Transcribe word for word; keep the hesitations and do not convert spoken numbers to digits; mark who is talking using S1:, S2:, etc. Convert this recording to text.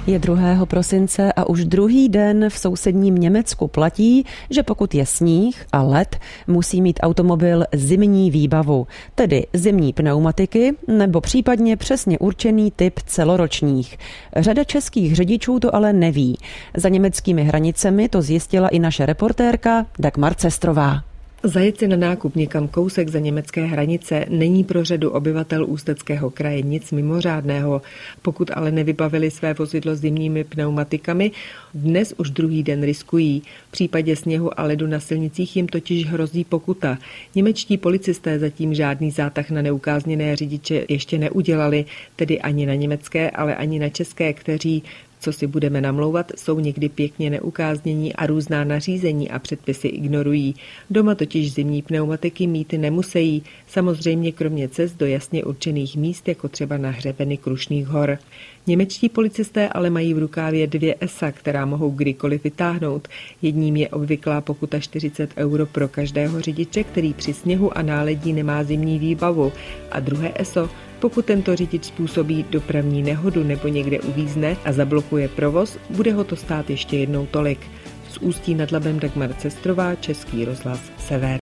S1: Je druhého prosince a už druhý den v sousedním Německu platí, že pokud je sníh a led, musí mít automobil zimní výbavu, tedy zimní pneumatiky nebo případně přesně určený typ celoročních. Řada českých řidičů to ale neví. Za německými hranicemi to zjistila i naše reportérka Dagmar Cestrová.
S2: Zajet si na nákup někam kousek za německé hranice není pro řadu obyvatel Ústeckého kraje nic mimořádného. Pokud ale nevybavili své vozidlo zimními pneumatikami, dnes už druhý den riskují. V případě sněhu a ledu na silnicích jim totiž hrozí pokuta. Němečtí policisté zatím žádný zátah na neukázněné řidiče ještě neudělali, tedy ani na německé, ale ani na české, kteří, co si budeme namlouvat, jsou někdy pěkně neukáznění a různá nařízení a předpisy ignorují. Doma totiž zimní pneumatiky mít nemusí, samozřejmě kromě cest do jasně určených míst, jako třeba na hřebeny Krušných hor. Němečtí policisté ale mají v rukávě dvě E S A, která mohou kdykoliv vytáhnout. Jedním je obvyklá pokuta čtyřicet euro pro každého řidiče, který při sněhu a náledí nemá zimní výbavu. A druhé E S O, pokud tento řidič způsobí dopravní nehodu nebo někde uvízne a zablokuje provoz, bude ho to stát ještě jednou tolik. Z Ústí nad Labem Dagmar Cestrová, Český rozhlas Sever.